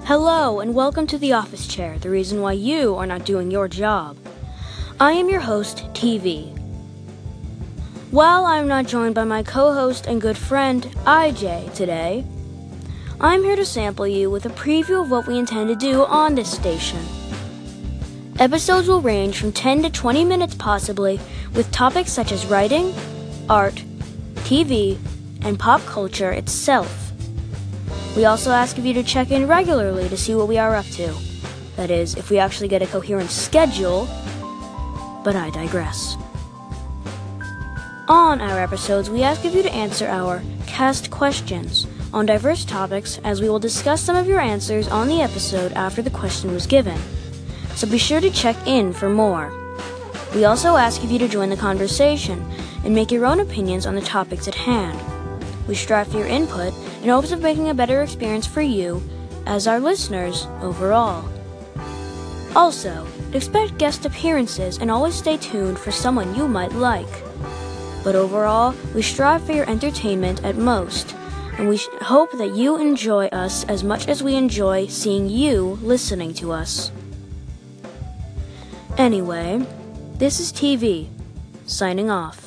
Hello, and welcome to the Office Chair, the reason why you are not doing your job. I am your host, TV. While I am not joined by my co-host and good friend, IJ, today, I'm here to sample you with a preview of what we intend to do on this station. Episodes will range from 10 to 20 minutes possibly, with topics such as writing, art, TV, and pop culture itself. We also ask of you to check in regularly to see what we are up to. That is, if we actually get a coherent schedule, but I digress. On our episodes, we ask of you to answer our cast questions on diverse topics, as we will discuss some of your answers on the episode after the question was given. So be sure to check in for more. We also ask of you to join the conversation and make your own opinions on the topics at hand. We strive for your input in hopes of making a better experience for you as our listeners overall. Also, expect guest appearances and always stay tuned for someone you might like. But overall, we strive for your entertainment at most, and we hope that you enjoy us as much as we enjoy seeing you listening to us. Anyway, this is TV, signing off.